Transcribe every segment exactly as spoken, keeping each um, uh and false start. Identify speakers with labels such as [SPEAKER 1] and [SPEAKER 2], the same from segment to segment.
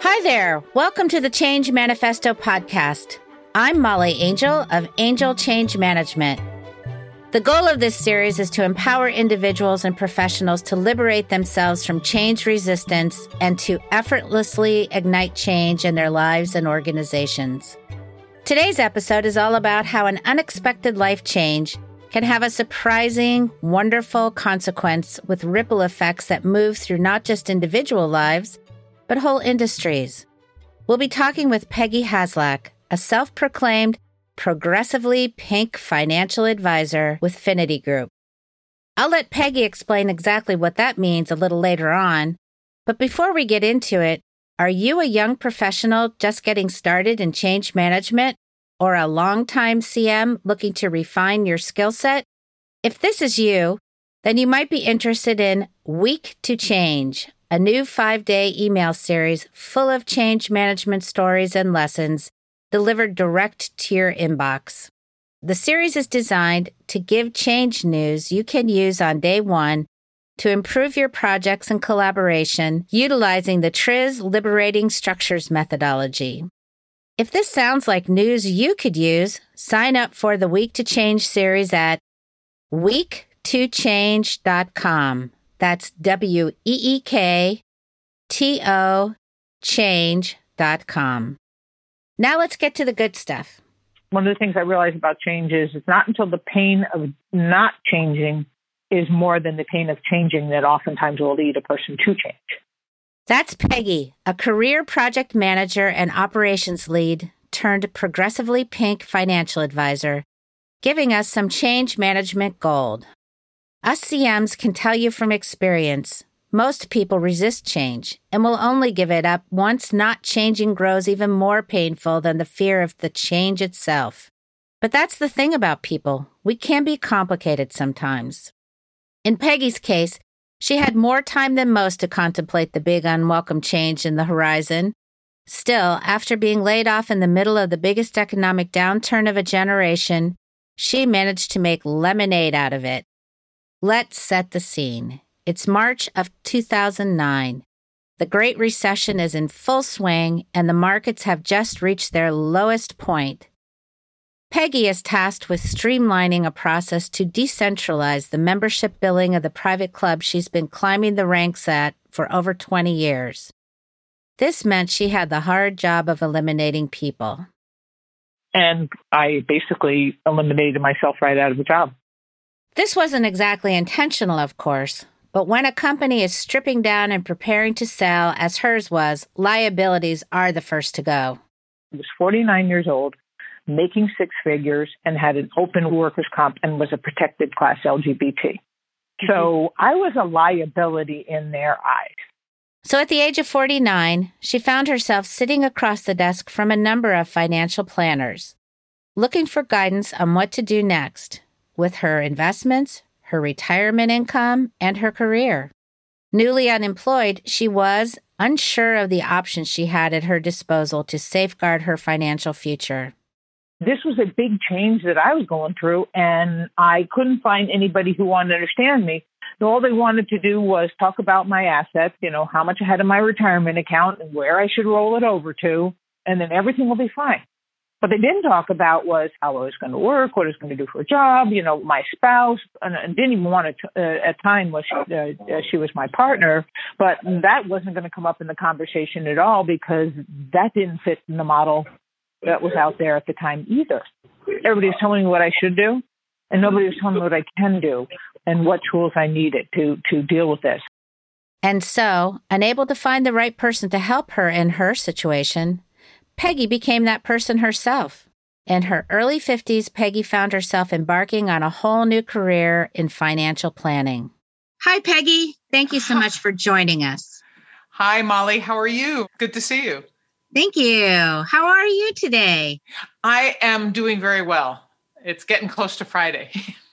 [SPEAKER 1] Hi there. Welcome to the Change Manifesto podcast. I'm Molly Angel of Angel Change Management. The goal of this series is to empower individuals and professionals to liberate themselves from change resistance and to effortlessly ignite change in their lives and organizations. Today's episode is all about how an unexpected life change can have a surprising, wonderful consequence with ripple effects that move through not just individual lives, but whole industries. We'll be talking with Peggy Haslak, a self-proclaimed progressively pink financial advisor with Finity Group. I'll let Peggy explain exactly what that means a little later on, but before we get into it, are you a young professional just getting started in change management or a longtime C M looking to refine your skill set? If this is you, then you might be interested in Week to Change, a new five-day email series full of change management stories and lessons delivered direct to your inbox. The series is designed to give change news you can use on day one to improve your projects and collaboration utilizing the T R I Z Liberating Structures methodology. If this sounds like news you could use, sign up for the Week to Change series at week to change dot com. That's W E E K T O change dot com. Now let's get to the good stuff.
[SPEAKER 2] One of the things I realize about change is it's not until the pain of not changing is more than the pain of changing that oftentimes will lead a person to change.
[SPEAKER 1] That's Peggy, a career project manager and operations lead turned progressively pink financial advisor, giving us some change management gold. Us C Ms can tell you from experience, most people resist change and will only give it up once not changing grows even more painful than the fear of the change itself. But that's the thing about people. We can be complicated sometimes. In Peggy's case, she had more time than most to contemplate the big unwelcome change in the horizon. Still, after being laid off in the middle of the biggest economic downturn of a generation, she managed to make lemonade out of it. Let's set the scene. It's March of two thousand nine. The Great Recession is in full swing, and the markets have just reached their lowest point. Peggy is tasked with streamlining a process to decentralize the membership billing of the private club she's been climbing the ranks at for over twenty years. This meant she had the hard job of eliminating people.
[SPEAKER 2] And I basically eliminated myself right out of the job.
[SPEAKER 1] This wasn't exactly intentional, of course, but when a company is stripping down and preparing to sell, as hers was, liabilities are the first to go.
[SPEAKER 2] I was forty-nine years old, making six figures, and had an open workers' comp and was a protected class L G B T. So I was a liability in their eyes.
[SPEAKER 1] So at the age of forty-nine, she found herself sitting across the desk from a number of financial planners, looking for guidance on what to do next with her investments, her retirement income, and her career. Newly unemployed, she was unsure of the options she had at her disposal to safeguard her financial future.
[SPEAKER 2] This was a big change that I was going through, and I couldn't find anybody who wanted to understand me. All they wanted to do was talk about my assets, you know, how much I had in my retirement account and where I should roll it over to, and then everything will be fine. What they didn't talk about was how I was going to work, what I was going to do for a job, you know, my spouse, and I didn't even want to, uh, at time was she, uh, she was my partner, but that wasn't going to come up in the conversation at all because that didn't fit in the model that was out there at the time either. Everybody was telling me what I should do, and nobody was telling me what I can do and what tools I needed to, to deal with this.
[SPEAKER 1] And so, unable to find the right person to help her in her situation, Peggy became that person herself. In her early fifties, Peggy found herself embarking on a whole new career in financial planning. Hi, Peggy. Thank you so much for joining us.
[SPEAKER 3] Hi, Molly. How are you? Good to see you.
[SPEAKER 1] Thank you. How are you today?
[SPEAKER 3] I am doing very well. It's getting close to Friday.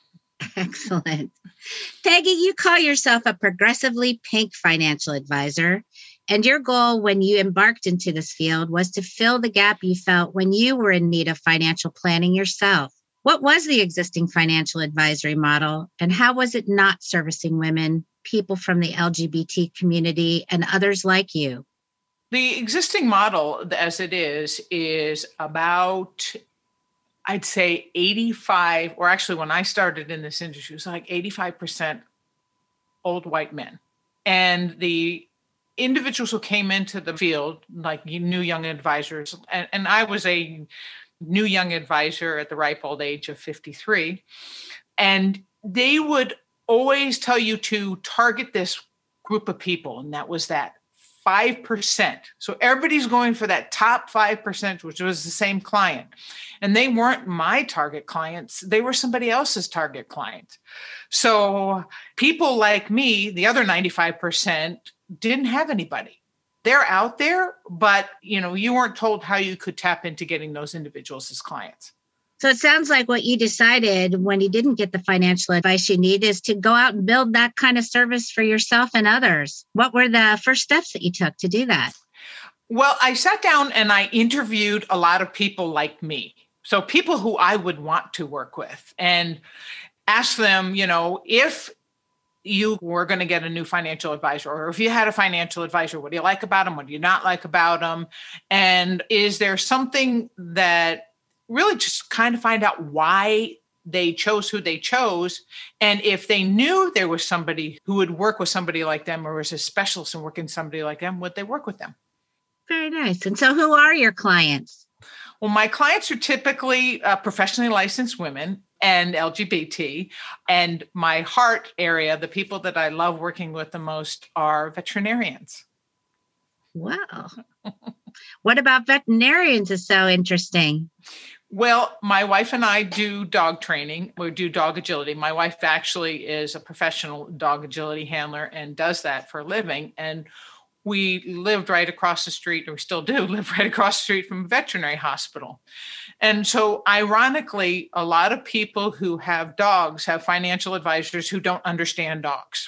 [SPEAKER 1] Excellent. Peggy, you call yourself a progressively pink financial advisor. And your goal when you embarked into this field was to fill the gap you felt when you were in need of financial planning yourself. What was the existing financial advisory model, and how was it not servicing women, people from the L G B T community, and others like you?
[SPEAKER 3] The existing model as it is, is about, I'd say eighty-five, or actually when I started in this industry, it was like eighty-five percent old white men. And the individuals who came into the field, like new young advisors, and, and I was a new young advisor at the ripe old age of fifty-three, and they would always tell you to target this group of people, and that was that five percent. So everybody's going for that top five percent, which was the same client. And they weren't my target clients. They were somebody else's target client. So people like me, the other ninety-five percent, didn't have anybody. They're out there, but you know, you weren't told how you could tap into getting those individuals as clients.
[SPEAKER 1] So it sounds like what you decided when you didn't get the financial advice you need is to go out and build that kind of service for yourself and others. What were the first steps that you took to do that?
[SPEAKER 3] Well, I sat down and I interviewed a lot of people like me. So people who I would want to work with, and asked them, you know, if you were going to get a new financial advisor, or if you had a financial advisor, what do you like about them? What do you not like about them? And is there something that really just kind of find out why they chose who they chose. And if they knew there was somebody who would work with somebody like them, or was a specialist in working with somebody like them, would they work with them?
[SPEAKER 1] Very nice. And so who are your clients?
[SPEAKER 3] Well, my clients are typically uh, professionally licensed women and L G B T. And my heart area, the people that I love working with the most, are veterinarians.
[SPEAKER 1] Wow. What about veterinarians is so interesting?
[SPEAKER 3] Well, my wife and I do dog training. We do dog agility. My wife actually is a professional dog agility handler and does that for a living. And we lived right across the street, or we still do live right across the street from a veterinary hospital. And so ironically, a lot of people who have dogs have financial advisors who don't understand dogs.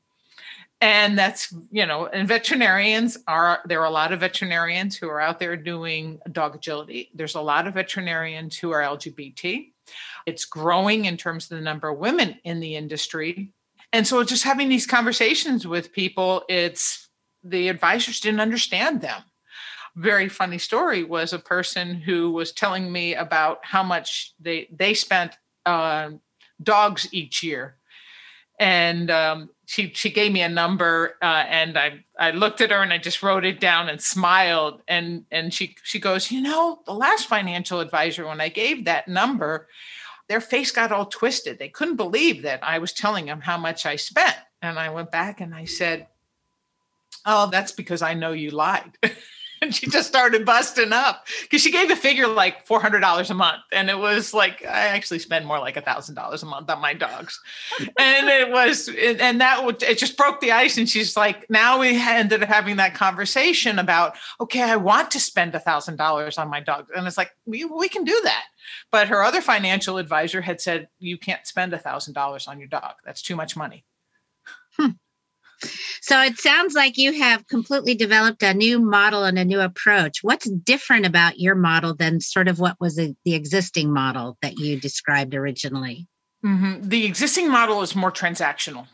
[SPEAKER 3] And that's, you know, and veterinarians are, there are a lot of veterinarians who are out there doing dog agility. There's a lot of veterinarians who are L G B T. It's growing in terms of the number of women in the industry. And so just having these conversations with people, it's, the advisors didn't understand them. Very funny story was a person who was telling me about how much they, they spent on uh, dogs each year. And um, she she gave me a number, uh, and I I looked at her and I just wrote it down and smiled. And and she she goes, you know, the last financial advisor, when I gave that number, their face got all twisted. They couldn't believe that I was telling them how much I spent. And I went back and I said, oh, that's because I know you lied. And she just started busting up because she gave a figure like four hundred dollars a month. And it was like, I actually spend more like one thousand dollars a month on my dogs. And it was, and that would, it just broke the ice. And she's like, now we ended up having that conversation about, okay, I want to spend one thousand dollars on my dog. And it's like, we, we can do that. But her other financial advisor had said, you can't spend one thousand dollars on your dog. That's too much money.
[SPEAKER 1] Hmm. So it sounds like you have completely developed a new model and a new approach. What's different about your model than sort of what was the, the existing model that you described originally?
[SPEAKER 3] Mm-hmm. The existing model is more transactional.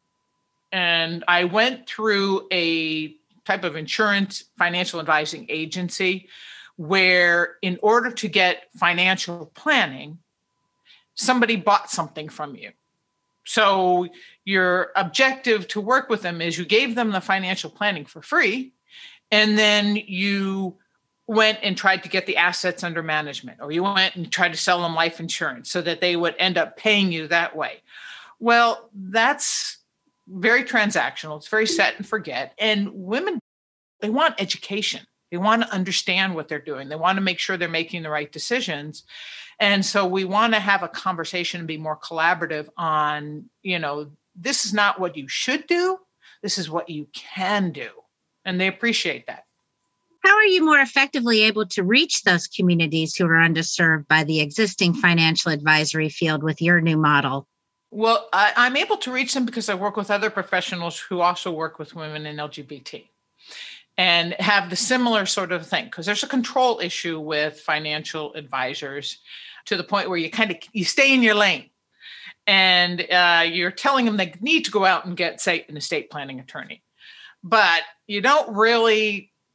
[SPEAKER 3] And I went through a type of insurance financial advising agency where in order to get financial planning, somebody bought something from you. So your objective to work with them is you gave them the financial planning for free, and then you went and tried to get the assets under management, or you went and tried to sell them life insurance so that they would end up paying you that way. Well, that's very transactional. It's very set and forget. And women, they want education. They want to understand what they're doing. They want to make sure they're making the right decisions. And so we want to have a conversation and be more collaborative on, you know, this is not what you should do. This is what you can do. And they appreciate that.
[SPEAKER 1] How are you more effectively able to reach those communities who are underserved by the existing financial advisory field with your new model?
[SPEAKER 3] Well, I, I'm able to reach them because I work with other professionals who also work with women and L G B T. And have the similar sort of thing, because there's a control issue with financial advisors to the point where you kind of, you stay in your lane and uh, you're telling them they need to go out and get, say, an estate planning attorney, but you don't really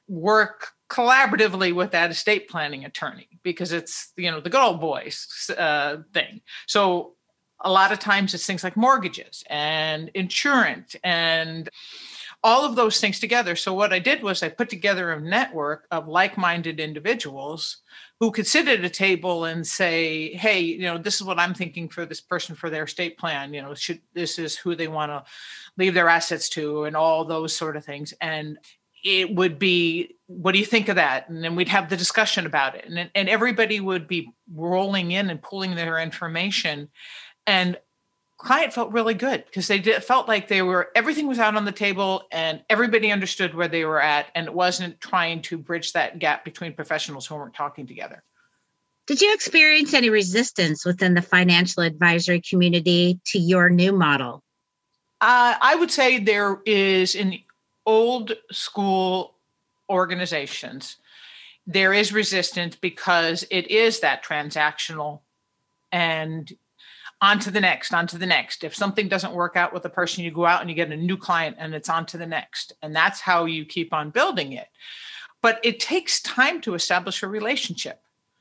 [SPEAKER 3] work collaboratively with that estate planning attorney because it's, you know, the good old boys uh, thing. So a lot of times it's things like mortgages and insurance and all of those things together. So what I did was I put together a network of like-minded individuals who could sit at a table and say, hey, you know, this is what I'm thinking for this person for their estate plan. You know, should, this is who they want to leave their assets to and all those sort of things. And it would be, what do you think of that? And then we'd have the discussion about it. And, and everybody would be rolling in and pulling their information. And client felt really good because they did, felt like they were, everything was out on the table and everybody understood where they were at. And it wasn't trying to bridge that gap between professionals who weren't talking together.
[SPEAKER 1] Did you experience any resistance within the financial advisory community to your new model?
[SPEAKER 3] Uh, I would say there is in the old school organizations, there is resistance because it is that transactional and on to the next, on to the next. If something doesn't work out with a person, you go out and you get a new client and it's on to the next. And that's how you keep on building it. But it takes time to establish a relationship.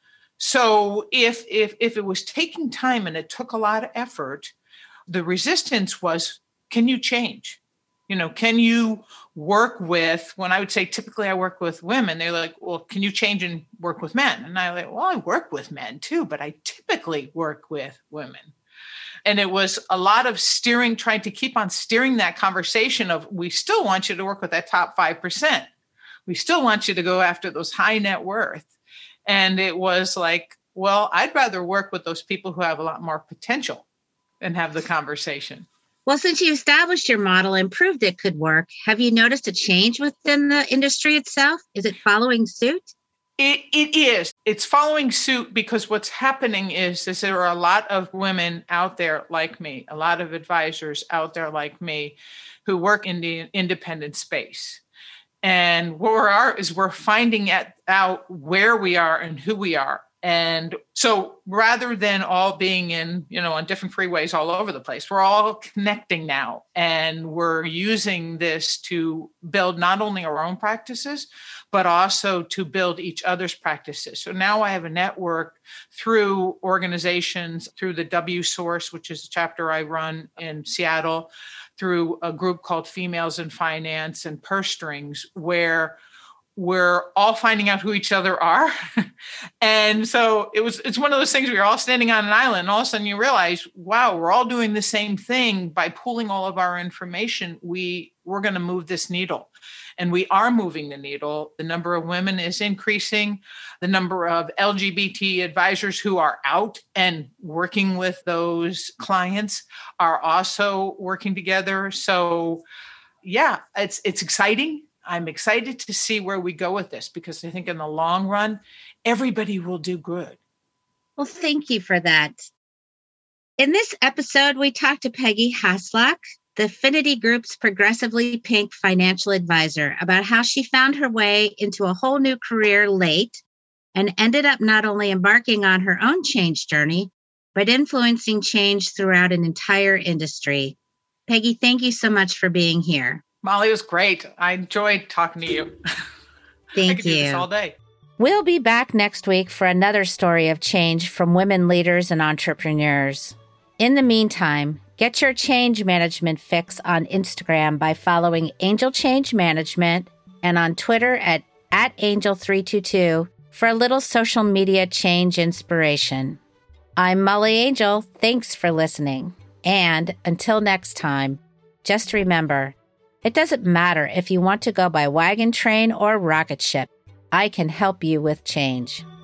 [SPEAKER 3] So if if if it was taking time and it took a lot of effort, the resistance was, can you change? You know, can you work with, when I would say typically I work with women, they're like, well, can you change and work with men? And I'm like, well, I work with men too, but I typically work with women. And it was a lot of steering, trying to keep on steering that conversation of, we still want you to work with that top five percent. We still want you to go after those high net worth. And it was like, well, I'd rather work with those people who have a lot more potential and have the conversation.
[SPEAKER 1] Well, since you established your model and proved it could work, have you noticed a change within the industry itself? Is it following suit?
[SPEAKER 3] It, it is. It's following suit because what's happening is, is there are a lot of women out there like me, a lot of advisors out there like me who work in the independent space. And what we are is we're finding out where we are and who we are. And so rather than all being in, you know, on different freeways all over the place, we're all connecting now. And we're using this to build not only our own practices, but also to build each other's practices. So now I have a network through organizations, through the W Source, which is a chapter I run in Seattle, through a group called Females in Finance and Purse Strings, where we're all finding out who each other are. And so it was, it's one of those things where you're all standing on an island and all of a sudden you realize, wow, we're all doing the same thing. By pooling all of our information, we, we're going to move this needle. And we are moving the needle. The number of women is increasing. The number of L G B T advisors who are out and working with those clients are also working together. So yeah, it's it's exciting. I'm excited to see where we go with this because I think in the long run, everybody will do good.
[SPEAKER 1] Well, thank you for that. In this episode, we talked to Peggy Hasluck, the Affinity Group's progressively pink financial advisor, about how she found her way into a whole new career late and ended up not only embarking on her own change journey, but influencing change throughout an entire industry. Peggy, thank you so much for being here.
[SPEAKER 3] Molly, it was great. I enjoyed talking to you.
[SPEAKER 1] Thank
[SPEAKER 3] I could
[SPEAKER 1] you.
[SPEAKER 3] do this all day.
[SPEAKER 1] We'll be back next week for another story of change from women leaders and entrepreneurs. In the meantime, get your change management fix on Instagram by following Angel Change Management and on Twitter at, at Angel three two two for a little social media change inspiration. I'm Molly Angel. Thanks for listening. And until next time, just remember, it doesn't matter if you want to go by wagon train or rocket ship. I can help you with change.